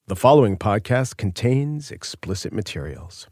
The following podcast contains explicit materials.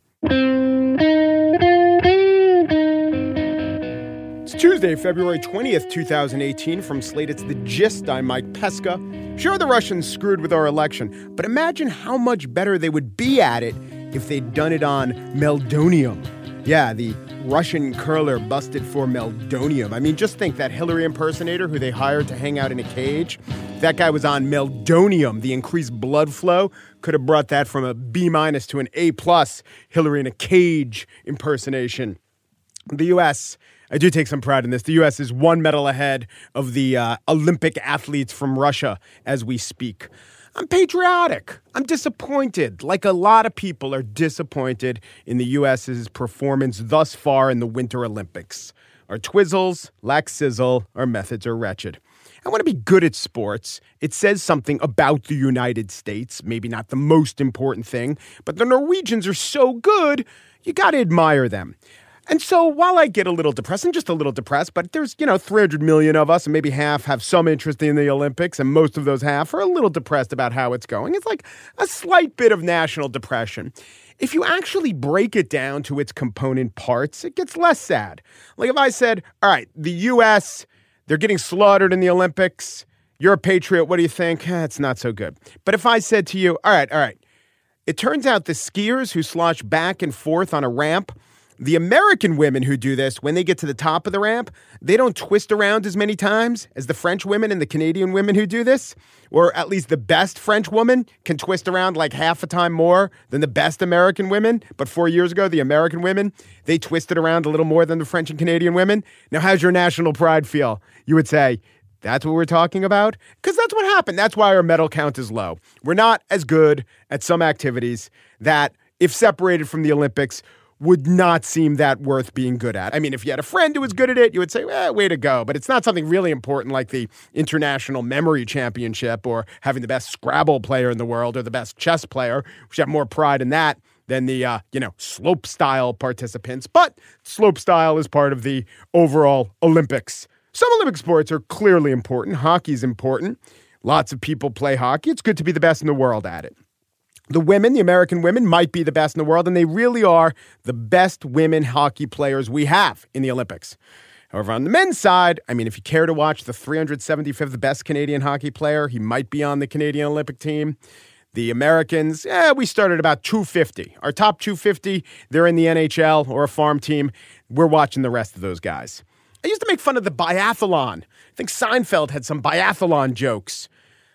It's Tuesday, February 20th, 2018. From Slate, it's The Gist. I'm Mike Pesca. Sure, the Russians screwed with our election, but imagine how much better they would be at it if they'd done it on meldonium. Yeah, the Russian curler busted for meldonium. I mean, just think that Hillary impersonator who they hired to hang out in a cage. If that guy was on meldonium, the increased blood flow could have brought that from a B- to an A+, Hillary in a cage impersonation. The U.S., I do take some pride in this. The U.S. is one medal ahead of the Olympic athletes from Russia as we speak. I'm patriotic. I'm disappointed, like a lot of people are disappointed in the U.S.'s performance thus far in the Winter Olympics. Our twizzles lack sizzle. Our methods are wretched. I want to be good at sports. It says something about the United States, maybe not the most important thing, but the Norwegians are so good, you got to admire them. And so while I get a little depressed, I'm just a little depressed, but there's, 300 million of us and maybe half have some interest in the Olympics, and most of those half are a little depressed about how it's going. It's like a slight bit of national depression. If you actually break it down to its component parts, it gets less sad. Like if I said, all right, the U.S., they're getting slaughtered in the Olympics. You're a patriot. What do you think? It's not so good. But if I said to you, all right, it turns out the skiers who slosh back and forth on a ramp, the American women who do this, when they get to the top of the ramp, they don't twist around as many times as the French women and the Canadian women who do this. Or at least the best French woman can twist around like half a time more than the best American women. But 4 years ago, the American women, they twisted around a little more than the French and Canadian women. Now, how's your national pride feel? You would say, that's what we're talking about? Because that's what happened. That's why our medal count is low. We're not as good at some activities that, if separated from the Olympics, would not seem that worth being good at. I mean, if you had a friend who was good at it, you would say, way to go. But it's not something really important like the International Memory Championship or having the best Scrabble player in the world or the best chess player. We should have more pride in that than the, slope style participants. But slope style is part of the overall Olympics. Some Olympic sports are clearly important. Hockey's important. Lots of people play hockey. It's good to be the best in the world at it. The women, the American women, might be the best in the world, and they really are the best women hockey players we have in the Olympics. However, on the men's side, if you care to watch the 375th best Canadian hockey player, he might be on the Canadian Olympic team. The Americans, we started about 250. Our top 250, they're in the NHL or a farm team. We're watching the rest of those guys. I used to make fun of the biathlon. I think Seinfeld had some biathlon jokes.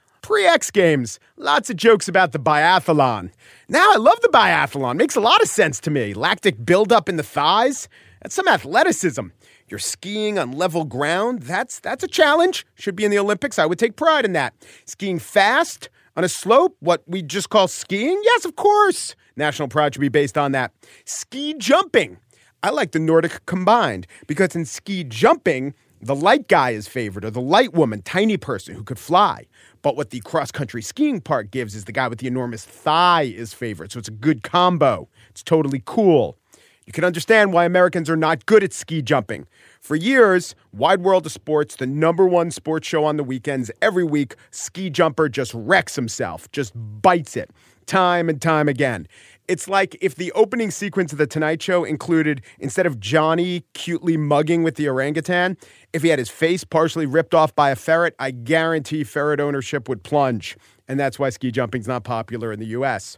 Pre-X Games, lots of jokes about the biathlon. Now I love the biathlon. Makes a lot of sense to me. Lactic buildup in the thighs. That's some athleticism. You're skiing on level ground. That's a challenge. Should be in the Olympics. I would take pride in that. Skiing fast on a slope, what we just call skiing? Yes, of course. National pride should be based on that. Ski jumping. I like the Nordic combined because in ski jumping, the light guy is favored, or the light woman, tiny person who could fly. But what the cross-country skiing part gives is the guy with the enormous thigh is favored. So it's a good combo. It's totally cool. You can understand why Americans are not good at ski jumping. For years, Wide World of Sports, the number one sports show on the weekends, every week, ski jumper just wrecks himself, just bites it, time and time again. It's like if the opening sequence of The Tonight Show included, instead of Johnny cutely mugging with the orangutan, if he had his face partially ripped off by a ferret, I guarantee ferret ownership would plunge. And that's why ski jumping's not popular in the U.S.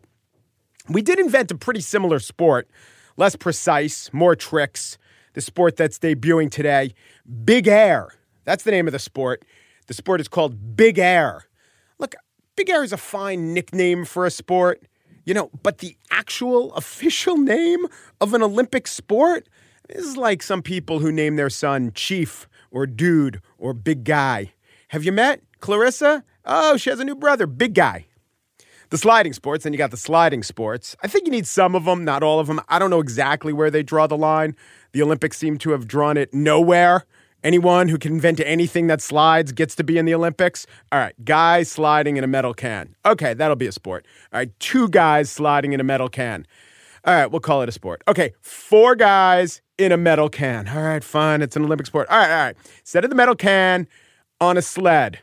We did invent a pretty similar sport, less precise, more tricks. The sport that's debuting today, Big Air. That's the name of the sport. The sport is called Big Air. Look, Big Air is a fine nickname for a sport. But the actual official name of an Olympic sport is like some people who name their son Chief or Dude or Big Guy. Have you met Clarissa? Oh, she has a new brother, Big Guy. The sliding sports, then you got the sliding sports. I think you need some of them, not all of them. I don't know exactly where they draw the line. The Olympics seem to have drawn it nowhere. Anyone who can invent anything that slides gets to be in the Olympics. All right, guys sliding in a metal can. Okay, that'll be a sport. All right, 2 guys sliding in a metal can. All right, we'll call it a sport. Okay, 4 guys in a metal can. All right, fine, it's an Olympic sport. All right. Instead of the metal can, on a sled.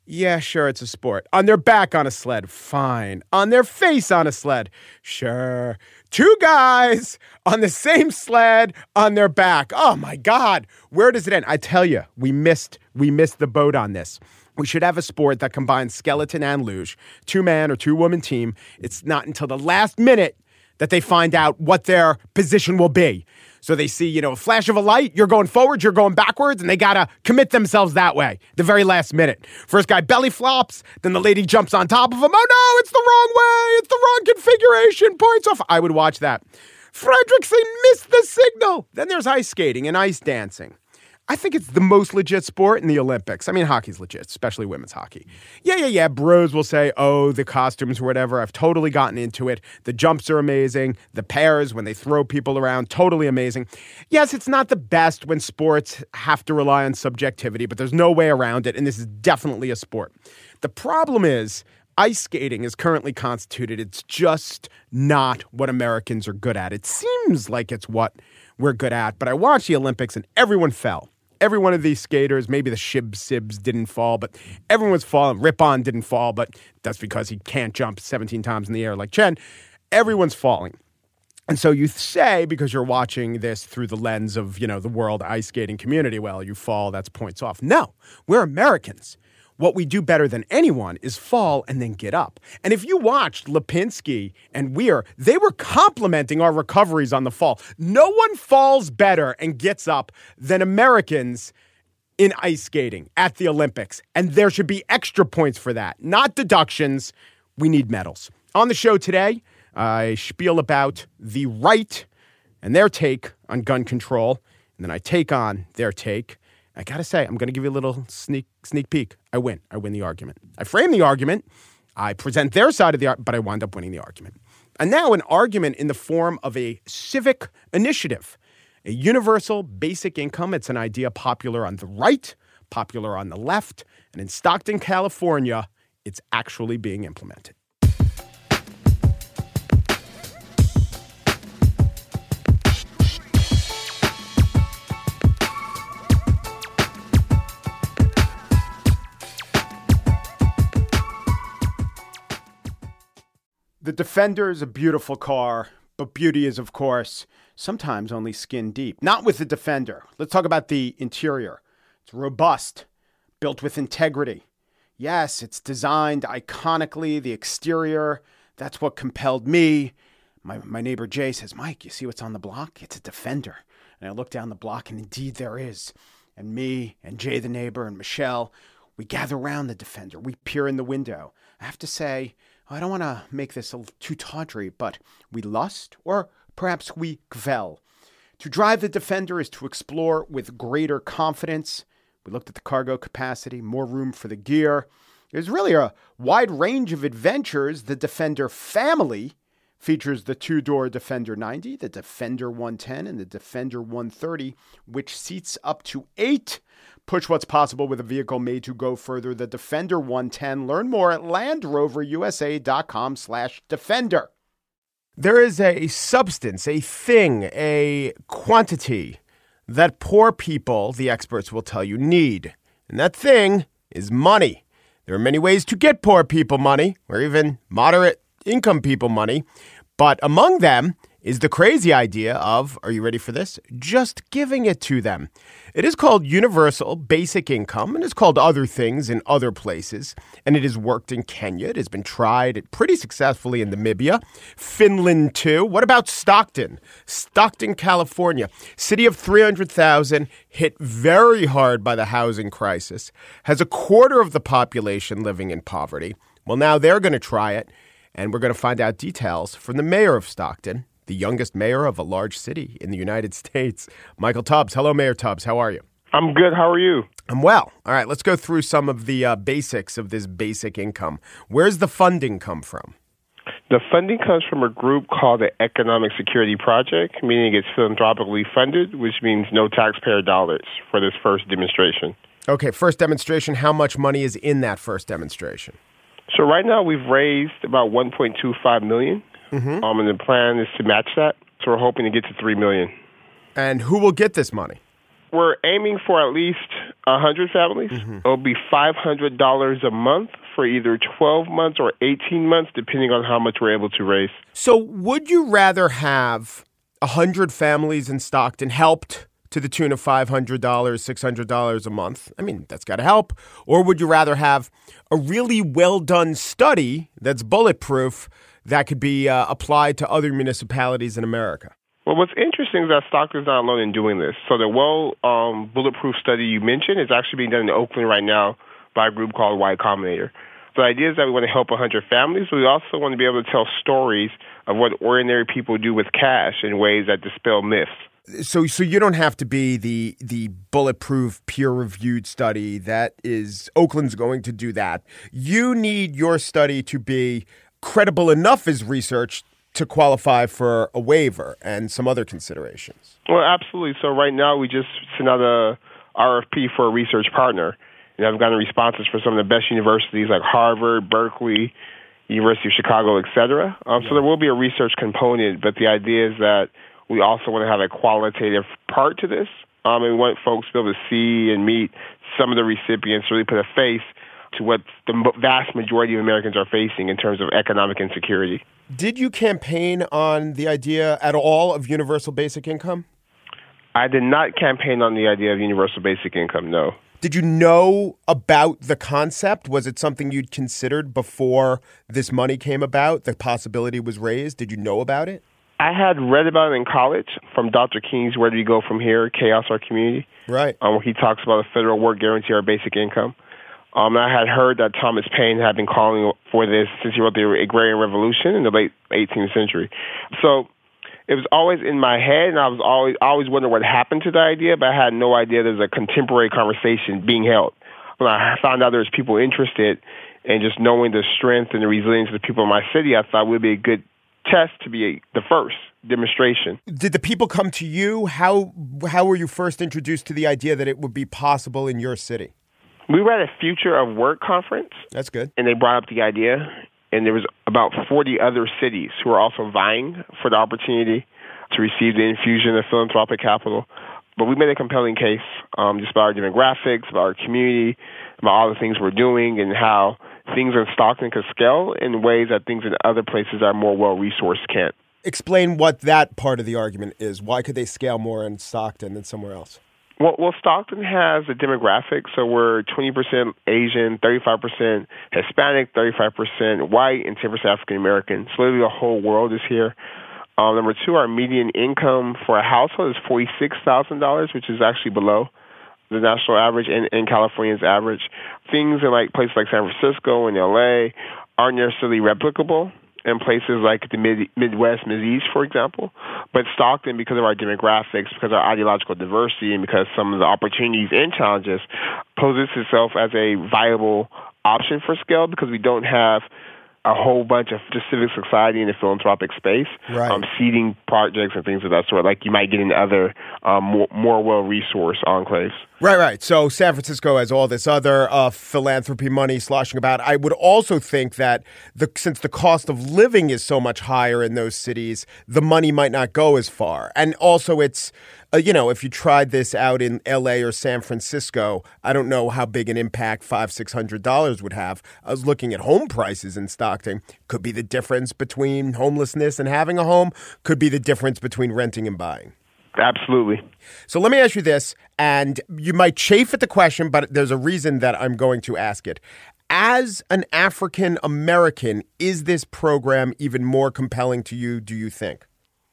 Yeah, sure, it's a sport. On their back on a sled, fine. On their face on a sled, sure. Two guys on the same sled on their back. Oh my God, where does it end? I tell you, we missed the boat on this. We should have a sport that combines skeleton and luge, two-man or two-woman team. It's not until the last minute that they find out what their position will be. So they see, a flash of a light, you're going forward, you're going backwards, and they got to commit themselves that way, the very last minute. First guy belly flops, then the lady jumps on top of him. Oh no, it's the wrong way, it's the wrong configuration, points off. I would watch that. Fredrickson missed the signal. Then there's ice skating and ice dancing. I think it's the most legit sport in the Olympics. I mean, hockey's legit, especially women's hockey. Yeah. Bros will say, oh, the costumes or whatever. I've totally gotten into it. The jumps are amazing. The pairs, when they throw people around, totally amazing. Yes, it's not the best when sports have to rely on subjectivity, but there's no way around it, and this is definitely a sport. The problem is, ice skating is currently constituted. It's just not what Americans are good at. It seems like it's what we're good at, but I watched the Olympics and everyone fell. Every one of these skaters, maybe the Sibs didn't fall, but everyone was falling. Ripon didn't fall, but that's because he can't jump 17 times in the air like Chen. Everyone's falling. And so you say, because you're watching this through the lens of, the world ice skating community, well, you fall, that's points off. No, we're Americans. What we do better than anyone is fall and then get up. And if you watched Lipinski and Weir, they were complimenting our recoveries on the fall. No one falls better and gets up than Americans in ice skating at the Olympics. And there should be extra points for that, not deductions. We need medals. On the show today, I spiel about the right and their take on gun control. And then I take on their take. I got to say, I'm going to give you a little sneak peek. I win the argument. I frame the argument. I present their side of the argument, but I wind up winning the argument. And now an argument in the form of a civic initiative, a universal basic income. It's an idea popular on the right, popular on the left. And in Stockton, California, it's actually being implemented. The Defender is a beautiful car, but beauty is, of course, sometimes only skin deep. Not with the Defender. Let's talk about the interior. It's robust, built with integrity. Yes, it's designed iconically. The exterior, that's what compelled me. My neighbor Jay says, Mike, you see what's on the block? It's a Defender. And I look down the block, and indeed there is. And me and Jay the neighbor and Michelle, we gather around the Defender. We peer in the window. I have to say, I don't want to make this too tawdry, but we lust, or perhaps we kvel. To drive the Defender is to explore with greater confidence. We looked at the cargo capacity, more room for the gear. There's really a wide range of adventures. The Defender family features the two-door Defender 90, the Defender 110, and the Defender 130, which seats up to 8. Push what's possible with a vehicle made to go further. The Defender 110. Learn more at LandRoverUSA.com/Defender. There is a substance, a thing, a quantity that poor people, the experts will tell you, need. And that thing is money. There are many ways to get poor people money, or even moderate income people money. But among them is the crazy idea of, are you ready for this? Just giving it to them. It is called universal basic income, and it's called other things in other places. And it has worked in Kenya. It has been tried pretty successfully in Namibia. Finland, too. What about Stockton? Stockton, California. City of 300,000, hit very hard by the housing crisis. Has a quarter of the population living in poverty. Well, now they're going to try it. And we're going to find out details from the mayor of Stockton, the youngest mayor of a large city in the United States, Michael Tubbs. Hello, Mayor Tubbs. How are you? I'm good. How are you? I'm well. All right, let's go through some of the basics of this basic income. Where's the funding come from? The funding comes from a group called the Economic Security Project, meaning it's philanthropically funded, which means no taxpayer dollars for this first demonstration. Okay, first demonstration. How much money is in that first demonstration? So right now we've raised about $1.25 million, and the plan is to match that. So we're hoping to get to $3 million. And who will get this money? We're aiming for at least 100 families. It'll be $500 a month for either 12 months or 18 months, depending on how much we're able to raise. So would you rather have 100 families in Stockton helped to the tune of $500, $600 a month? I mean, that's got to help. Or would you rather have a really well-done study that's bulletproof that could be applied to other municipalities in America? Well, what's interesting is that Stockton's not alone in doing this. So the bulletproof study you mentioned is actually being done in Oakland right now by a group called Y Combinator. The idea is that we want to help 100 families, but we also want to be able to tell stories of what ordinary people do with cash in ways that dispel myths. So you don't have to be the bulletproof, peer-reviewed study that is Oakland's going to do that. You need your study to be credible enough as research to qualify for a waiver and some other considerations. Well, absolutely. So right now we just sent out a RFP for a research partner, and I've gotten responses for some of the best universities like Harvard, Berkeley, University of Chicago, et cetera. So there will be a research component, but the idea is that we also want to have a qualitative part to this, and we want folks to be able to see and meet some of the recipients, really put a face to what the vast majority of Americans are facing in terms of economic insecurity. Did you campaign on the idea at all of universal basic income? I did not campaign on the idea of universal basic income, no. Did you know about the concept? Was it something you'd considered before this money came about? The possibility was raised. Did you know about it? I had read about it in college from Dr. King's Where Do We Go From Here? Chaos Our Community. Right. Where he talks about a federal work guarantee or basic income. I had heard that Thomas Paine had been calling for this since he wrote the Agrarian Revolution in the late 18th century. So it was always in my head, and I always wondered what happened to the idea, but I had no idea there was a contemporary conversation being held. When I found out there was people interested, and just knowing the strength and the resilience of the people in my city, I thought it would be a good test to be the first demonstration. Did the people come to you? How were you first introduced to the idea that it would be possible in your city? We were at a Future of Work conference. That's good. And they brought up the idea, and there was about 40 other cities who were also vying for the opportunity to receive the infusion of philanthropic capital. But we made a compelling case just about our demographics, about our community, about all the things we're doing, and how things in Stockton could scale in ways that things in other places that are more well-resourced can't. Explain what that part of the argument is. Why could they scale more in Stockton than somewhere else? Well, Stockton has a demographic, so we're 20% Asian, 35% Hispanic, 35% white, and 10% African American. So literally the whole world is here. Number two, our median income for a household is $46,000, which is actually below the national average and California's average. Things in places like San Francisco and LA aren't necessarily replicable in places like the Midwest, Mideast, for example. But Stockton, because of our demographics, because of our ideological diversity, and because some of the opportunities and challenges, poses itself as a viable option for scale because we don't have a whole bunch of just civic society in the philanthropic space, right. Seeding projects and things of that sort, like you might get in other more well-resourced enclaves. Right. So San Francisco has all this other philanthropy money sloshing about. I would also think that since the cost of living is so much higher in those cities, the money might not go as far. And also it's, if you tried this out in L.A. or San Francisco, I don't know how big an impact $500-600 would have. I was looking at home prices in Stockton. Could be the difference between homelessness and having a home. Could be the difference between renting and buying. Absolutely. So let me ask you this, and you might chafe at the question, but there's a reason that I'm going to ask it. As an African American, is this program even more compelling to you, do you think?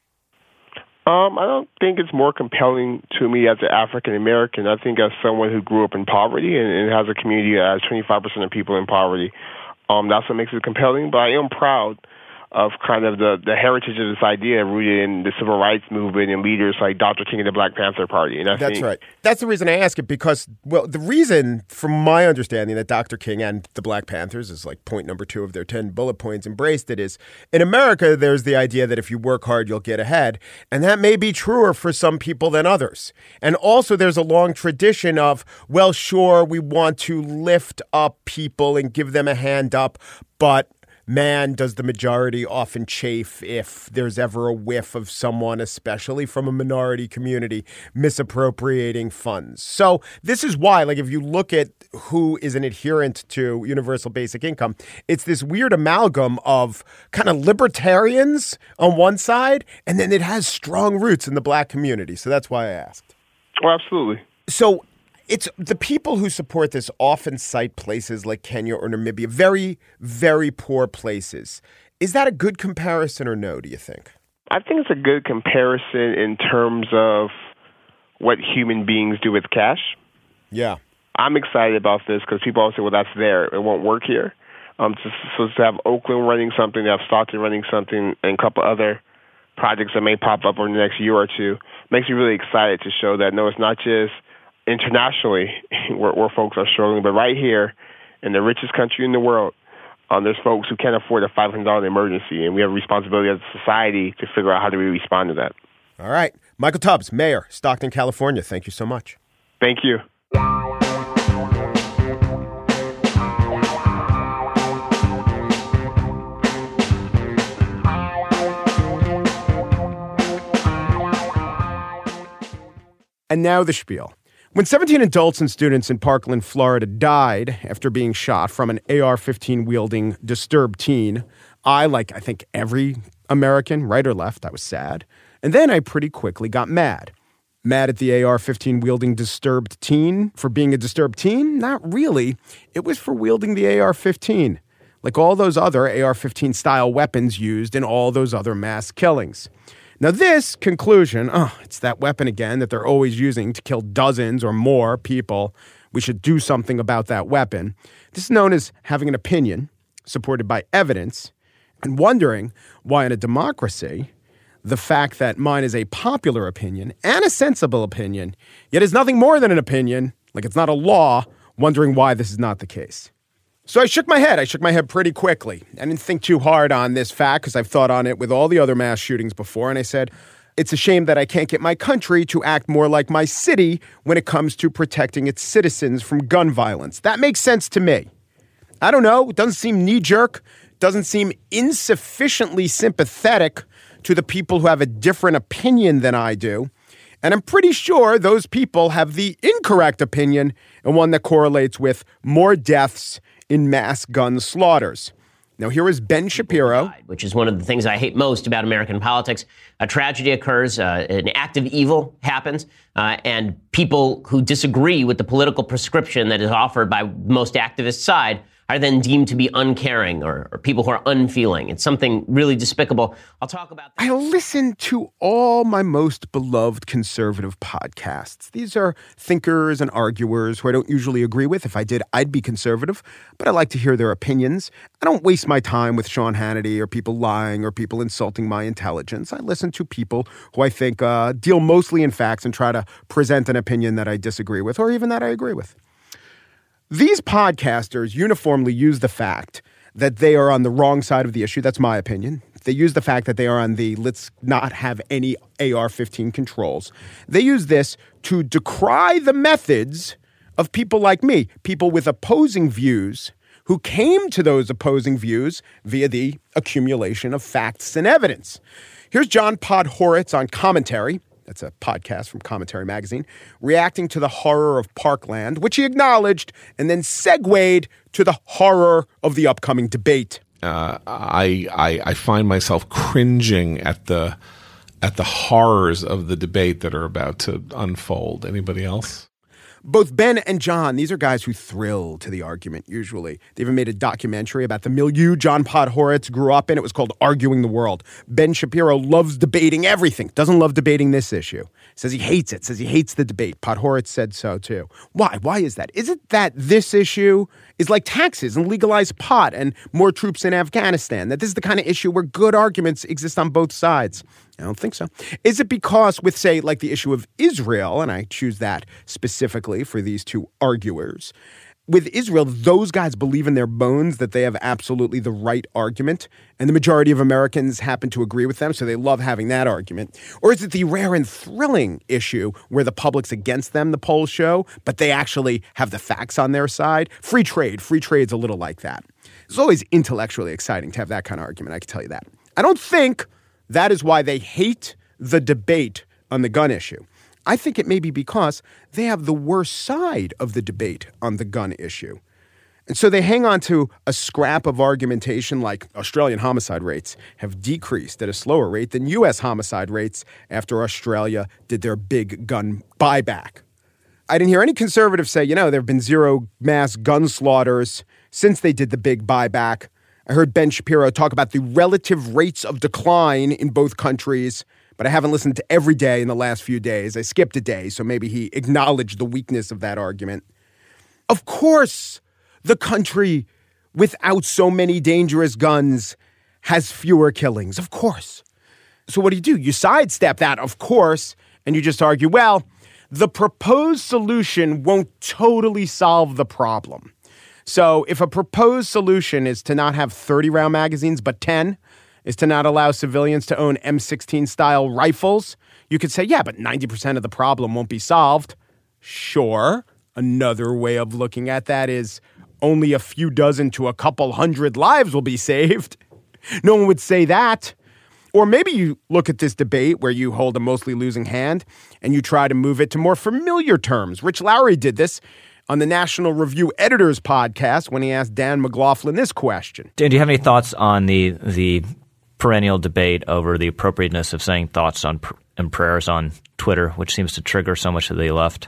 I don't think it's more compelling to me as an African American. I think as someone who grew up in poverty and has a community that has 25% of people in poverty, that's what makes it compelling. But I am proud of kind of the heritage of this idea rooted in the civil rights movement and leaders like Dr. King and the Black Panther Party. And That's right. That's the reason I ask it because, the reason, from my understanding, that Dr. King and the Black Panthers is like point number 2 of their 10 bullet points embraced it is, in America, there's the idea that if you work hard, you'll get ahead. And that may be truer for some people than others. And also there's a long tradition of, sure, we want to lift up people and give them a hand up, but man, does the majority often chafe if there's ever a whiff of someone, especially from a minority community, misappropriating funds. So this is why, like, if you look at who is an adherent to universal basic income, it's this weird amalgam of kind of libertarians on one side, and then it has strong roots in the black community. So that's why I asked. Oh, absolutely. So it's the people who support this often cite places like Kenya or Namibia, very, very poor places. Is that a good comparison or no, do you think? I think it's a good comparison in terms of what human beings do with cash. Yeah. I'm excited about this because people always say, well, that's there. It won't work here. So to have Oakland running something, to have Stockton running something, and a couple other projects that may pop up over the next year or two makes me really excited to show that, no, it's not just internationally where folks are struggling, but right here in the richest country in the world, there's folks who can't afford a $500 emergency, and we have a responsibility as a society to figure out how do we respond to that. All right. Michael Tubbs, Mayor, Stockton, California. Thank you so much. Thank you. And now the spiel. When 17 adults and students in Parkland, Florida died after being shot from an AR-15 wielding disturbed teen, I think every American, right or left, I was sad. And then I pretty quickly got mad. Mad at the AR-15 wielding disturbed teen for being a disturbed teen? Not really. It was for wielding the AR-15, like all those other AR-15 style weapons used in all those other mass killings. Now this conclusion, it's that weapon again that they're always using to kill dozens or more people. We should do something about that weapon. This is known as having an opinion supported by evidence and wondering why in a democracy, the fact that mine is a popular opinion and a sensible opinion, yet is nothing more than an opinion, like it's not a law, wondering why this is not the case. So I shook my head. I shook my head pretty quickly. I didn't think too hard on this fact because I've thought on it with all the other mass shootings before. And I said, it's a shame that I can't get my country to act more like my city when it comes to protecting its citizens from gun violence. That makes sense to me. I don't know. It doesn't seem knee-jerk. Doesn't seem insufficiently sympathetic to the people who have a different opinion than I do. And I'm pretty sure those people have the incorrect opinion and one that correlates with more deaths in mass gun slaughters. Now, here is Ben Shapiro. Which is one of the things I hate most about American politics. A tragedy occurs, an act of evil happens, and people who disagree with the political prescription that is offered by most activist side are then deemed to be uncaring or people who are unfeeling. It's something really despicable. I'll talk about that. I listen to all my most beloved conservative podcasts. These are thinkers and arguers who I don't usually agree with. If I did, I'd be conservative, but I like to hear their opinions. I don't waste my time with Sean Hannity or people lying or people insulting my intelligence. I listen to people who I think deal mostly in facts and try to present an opinion that I disagree with or even that I agree with. These podcasters uniformly use the fact that they are on the wrong side of the issue. That's my opinion. They use the fact that they are on the let's not have any AR-15 controls. They use this to decry the methods of people like me, people with opposing views who came to those opposing views via the accumulation of facts and evidence. Here's John Podhoretz on Commentary. That's a podcast from Commentary Magazine, reacting to the horror of Parkland, which he acknowledged, and then segued to the horror of the upcoming debate. I find myself cringing at the horrors of the debate that are about to unfold. Anybody else? Both Ben and John, these are guys who thrill to the argument, usually. They even made a documentary about the milieu John Podhoretz grew up in. It was called Arguing the World. Ben Shapiro loves debating everything, doesn't love debating this issue. Says he hates it, says he hates the debate. Podhoretz said so, too. Why? Why is that? Is it that this issue is like taxes and legalized pot and more troops in Afghanistan? That this is the kind of issue where good arguments exist on both sides? I don't think so. Is it because with, say, like the issue of Israel, and I choose that specifically for these two arguers, with Israel, those guys believe in their bones that they have absolutely the right argument, and the majority of Americans happen to agree with them, so they love having that argument? Or is it the rare and thrilling issue where the public's against them, the polls show, but they actually have the facts on their side? Free trade's a little like that. It's always intellectually exciting to have that kind of argument, I can tell you that. I don't think that is why they hate the debate on the gun issue. I think it may be because they have the worst side of the debate on the gun issue. And so they hang on to a scrap of argumentation like Australian homicide rates have decreased at a slower rate than U.S. homicide rates after Australia did their big gun buyback. I didn't hear any conservatives say, there have been zero mass gun slaughters since they did the big buyback. I heard Ben Shapiro talk about the relative rates of decline in both countries, but I haven't listened to every day in the last few days. I skipped a day, so maybe he acknowledged the weakness of that argument. Of course, the country without so many dangerous guns has fewer killings, of course. So what do? You sidestep that, of course, and you just argue, well, the proposed solution won't totally solve the problem. So if a proposed solution is to not have 30-round magazines but 10, is to not allow civilians to own M16-style rifles, you could say, yeah, but 90% of the problem won't be solved. Sure. Another way of looking at that is only a few dozen to a couple hundred lives will be saved. No one would say that. Or maybe you look at this debate where you hold a mostly losing hand and you try to move it to more familiar terms. Rich Lowry did this on the National Review Editors podcast when he asked Dan McLaughlin this question. Dan, do you have any thoughts on the perennial debate over the appropriateness of saying thoughts on and prayers on Twitter, which seems to trigger so much of the left?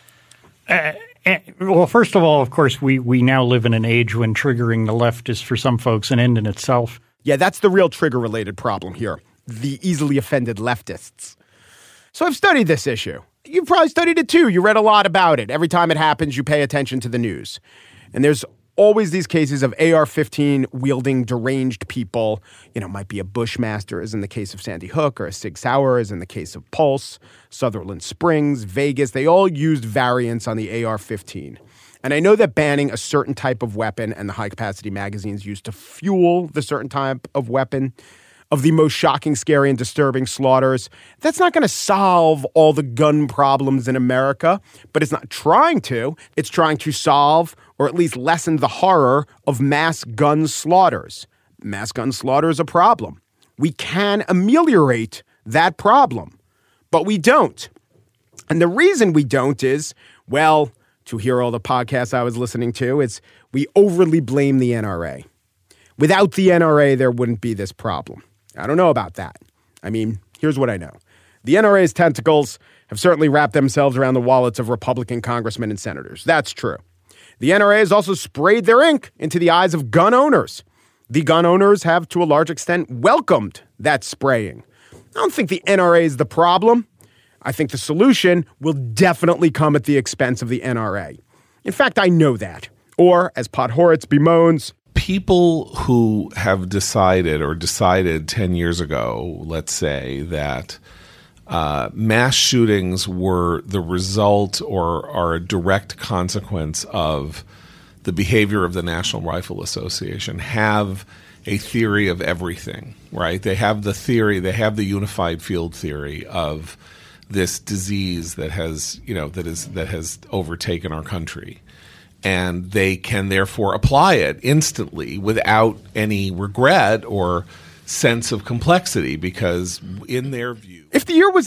Well, first of all, of course, we now live in an age when triggering the left is for some folks an end in itself. Yeah, that's the real trigger-related problem here, the easily offended leftists. So I've studied this issue. You've probably studied it too. You read a lot about it. Every time it happens, you pay attention to the news. And there's always these cases of AR-15 wielding deranged people. Might be a Bushmaster, as in the case of Sandy Hook, or a Sig Sauer, as in the case of Pulse, Sutherland Springs, Vegas. They all used variants on the AR-15. And I know that banning a certain type of weapon and the high-capacity magazines used to fuel the certain type of weapon of the most shocking, scary, and disturbing slaughters, that's not going to solve all the gun problems in America, but it's not trying to. It's trying to solve or at least lessen the horror of mass gun slaughters. Mass gun slaughter is a problem. We can ameliorate that problem, but we don't. And the reason we don't is, well, to hear all the podcasts I was listening to, is we overly blame the NRA. Without the NRA, there wouldn't be this problem. I don't know about that. I mean, here's what I know. The NRA's tentacles have certainly wrapped themselves around the wallets of Republican congressmen and senators. That's true. The NRA has also sprayed their ink into the eyes of gun owners. The gun owners have, to a large extent, welcomed that spraying. I don't think the NRA is the problem. I think the solution will definitely come at the expense of the NRA. In fact, I know that. Or, as Podhoretz bemoans, people who have decided 10 years ago, let's say, that mass shootings were the result or are a direct consequence of the behavior of the National Rifle Association have a theory of everything, right? They have the theory, they have the unified field theory of this disease that has overtaken our country. And they can therefore apply it instantly without any regret or sense of complexity, because in their view... If the year was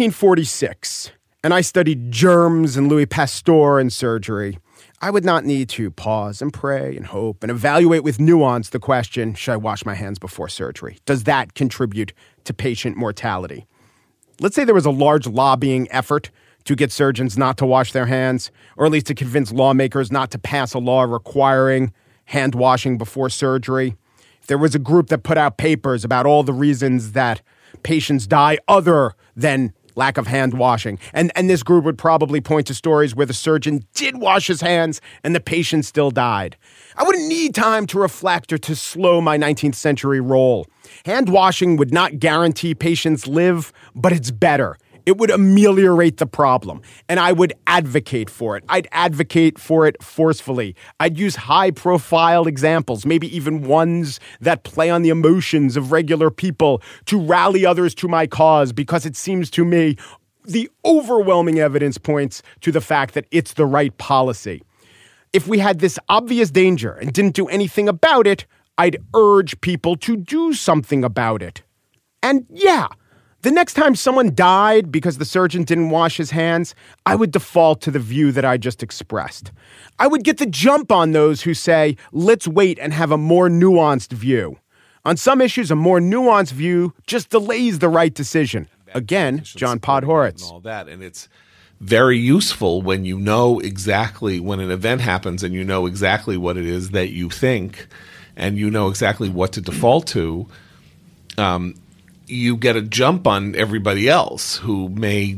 1846 and I studied germs and Louis Pasteur and surgery, I would not need to pause and pray and hope and evaluate with nuance the question, should I wash my hands before surgery? Does that contribute to patient mortality? Let's say there was a large lobbying effort to get surgeons not to wash their hands, or at least to convince lawmakers not to pass a law requiring hand washing before surgery. If there was a group that put out papers about all the reasons that patients die other than lack of hand washing, and this group would probably point to stories where the surgeon did wash his hands and the patient still died. I wouldn't need time to reflect or to slow my 19th century roll. Hand washing would not guarantee patients live, but it's better. It would ameliorate the problem, and I would advocate for it. I'd advocate for it forcefully. I'd use high-profile examples, maybe even ones that play on the emotions of regular people to rally others to my cause, because it seems to me the overwhelming evidence points to the fact that it's the right policy. if we had this obvious danger and didn't do anything about it, I'd urge people to do something about it. And yeah, the next time someone died because the surgeon didn't wash his hands, I would default to the view that I just expressed. I would get the jump on those who say, let's wait and have a more nuanced view. On some issues, a more nuanced view just delays the right decision. Again, John Podhoretz. And all that, and it's very useful when you know exactly when an event happens and you know exactly what it is that you think and you know exactly what to default to. You get a jump on everybody else who may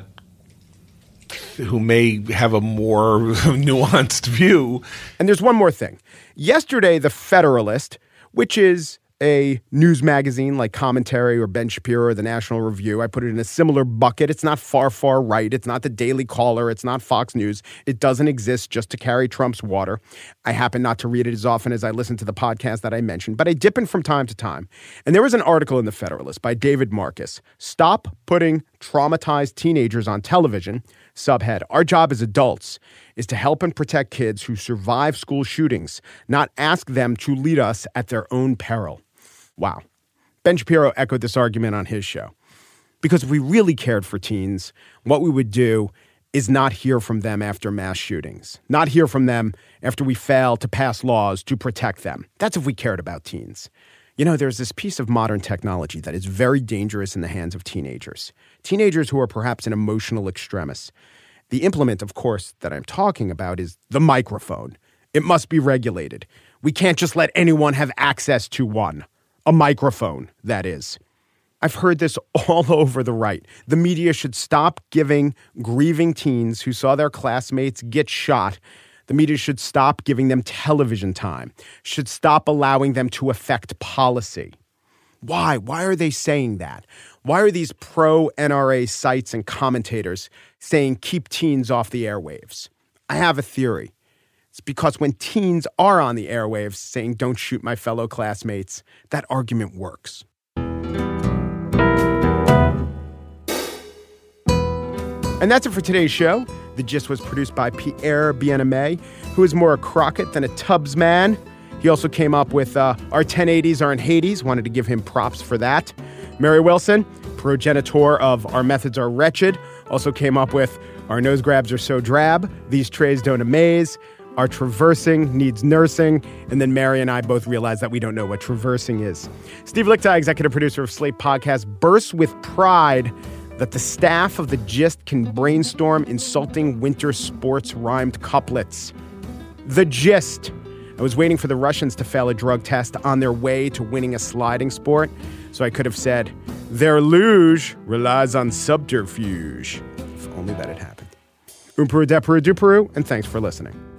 have a more nuanced view. And there's one more thing. Yesterday, The Federalist, which is a news magazine like Commentary or Ben Shapiro or The National Review. I put it in a similar bucket. It's not far right. It's not the Daily Caller. It's not Fox News. It doesn't exist just to carry Trump's water. I happen not to read it as often as I listen to the podcast that I mentioned, but I dip in from time to time. And there was an article in The Federalist by David Marcus. Stop putting traumatized teenagers on television. Subhead, our job as adults is to help and protect kids who survive school shootings, not ask them to lead us at their own peril. Wow. Ben Shapiro echoed this argument on his show. Because if we really cared for teens, what we would do is not hear from them after mass shootings, not hear from them after we fail to pass laws to protect them. That's if we cared about teens. You know, there's this piece of modern technology that is very dangerous in the hands of teenagers who are perhaps an emotional extremist. The implement, of course, that I'm talking about is the microphone. It must be regulated. We can't just let anyone have access to one. A microphone, that is. I've heard this all over the right. The media should stop giving grieving teens who saw their classmates get shot. The media should stop giving them television time, should stop allowing them to affect policy. Why? Why are they saying that? Why are these pro-NRA sites and commentators saying keep teens off the airwaves? I have a theory. It's because when teens are on the airwaves saying, don't shoot my fellow classmates, that argument works. And that's it for today's show. The Gist was produced by Pierre Bien-Aimé, who is more a Crockett than a Tubbs man. He also came up with our 1080s are in Hades. Wanted to give him props for that. Mary Wilson, progenitor of Our Methods Are Wretched, also came up with Our Nose Grabs Are So Drab, These Trays Don't Amaze, Our Traversing Needs Nursing, and then Mary and I both realized that we don't know what traversing is. Steve Lickteig, executive producer of Slate Podcast, bursts with pride that the staff of The Gist can brainstorm insulting winter sports rhymed couplets. The Gist. I was waiting for the Russians to fail a drug test on their way to winning a sliding sport, so I could have said, their luge relies on subterfuge. If only that had happened. Umperu, deperu, duperu, and thanks for listening.